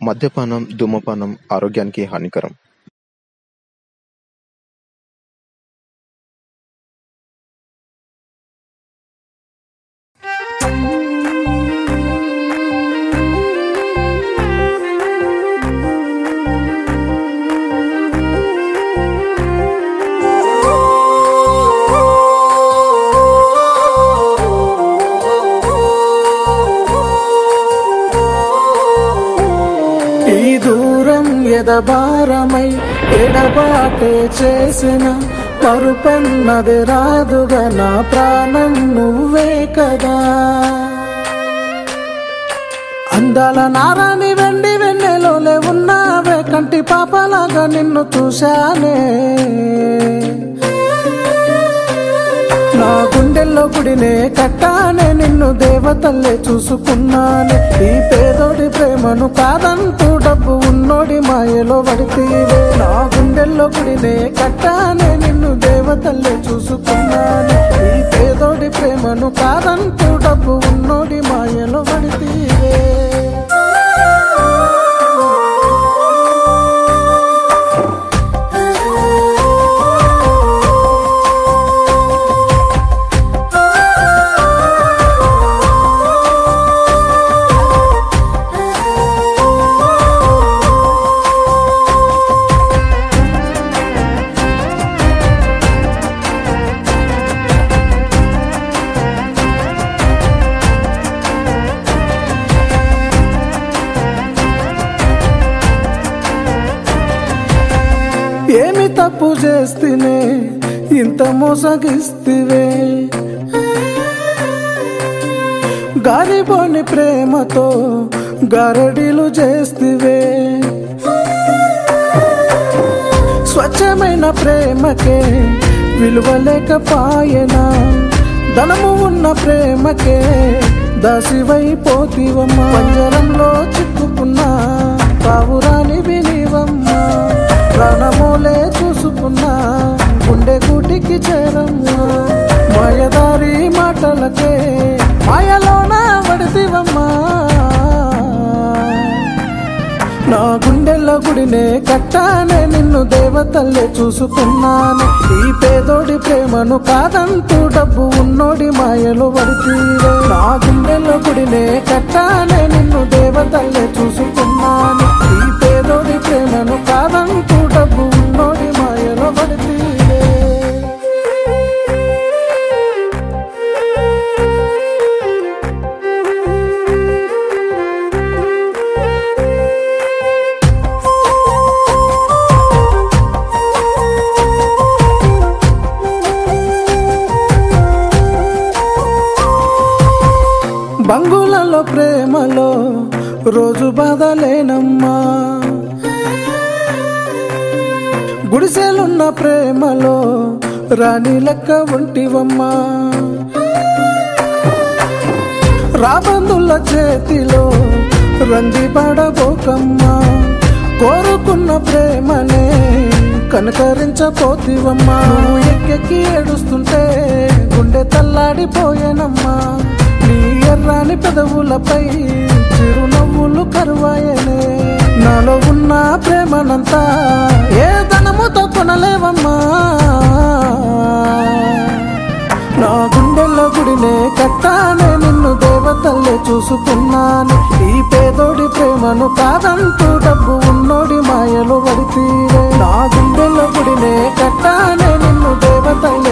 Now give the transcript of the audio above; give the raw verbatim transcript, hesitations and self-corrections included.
మద్యపానం, ధూమపానం ఆరోగ్యానికి హానికరం. ఈ దూరం ఎదభారమై ఎడబాటే చేసిన పరుపన్నది రాదుగా, నా ప్రాణం నువ్వే కదా. అందాల నారాని వెండి వెన్నెలోలే ఉన్నావే, కంటి పాపలాగా నిన్ను చూశానే. నా గుండెల్లో గుడినే కట్టానే, నిన్ను దేవతల్లే చూసుకున్నానే. ఈ పేదోడి ప్రేమను కాదంటూ డబ్బు ఉన్నోడి మాయలో పడితీవే. నా గుండెల్లో గుడినే కట్టానే, నిన్ను దేవతల్లే చూసుకున్నానే. ఈ పేదోడి ప్రేమను కాదంటూ డబ్బు ఉన్నోడి మాయలో పడితీవే. ఏమి తప్పు చేస్తేనే ఇంత మోసగిస్తివే, గాలిబోని ప్రేమతో గారడీలు చేస్తివే. స్వచ్ఛమైన ప్రేమకే విలువలేకపాయనా, ధనము ఉన్న ప్రేమకే దాసివైపోతివమ్మా. పంజరంలో చిక్కుకున్నా పావురాని వినివమ్మా, ప్రాణమోలే చూసుకున్నా గుండె గూటికి చేరమ్మా. మాయదారి మాటలకే మాయలోన పడితివమ్మా. నా గుండెల్లో గుడినే కట్టానే, నిన్ను దేవతల్లే చూసుకున్నానే. ఈ పేదోడి ప్రేమను కాదంటూ డబ్బు ఉన్నోడి మాయలో పడితీవే. నా గుండెల్లో గుడినే కట్టానే, నిన్ను దేవతల్లే చూసుకున్నానే. ఈ పేదోడి ప్రేమను కాదంటూ డబ్బు ఉన్నోడి మాయలో పడితీవే. బంగులలో ప్రేమలో రోజు బాధలేనమ్మా, గుడిసెలున్న ప్రేమలో రాణి లెక్క ఉంటివమ్మా. రాబందుల చేతిలో రంది పడబోకమ్మా, కోరుకున్న ప్రేమనే కనకరించపోతివమ్మా. నువ్వు ఎక్కెక్కి ఏడుస్తుంటే గుండె తల్లాడిపోయేనమ్మా. నీ ఎర్రాని పెదవులపై చిరునవ్వులు కరువాయనే. నాలో ఉన్న ప్రేమనంతా ఏ ధనముతో కొనలేవమ్మా. నా గుండెల్లో గుడినే కట్టానే, నిన్ను దేవతల్లే చూసుకున్నాను. ఈ పేదోడి ప్రేమను కాదంటూ డబ్బు ఉన్నోడి మాయలో పడితీవే. నా గుండెల్లో గుడినే కట్టానే, నిన్ను దేవతల్లే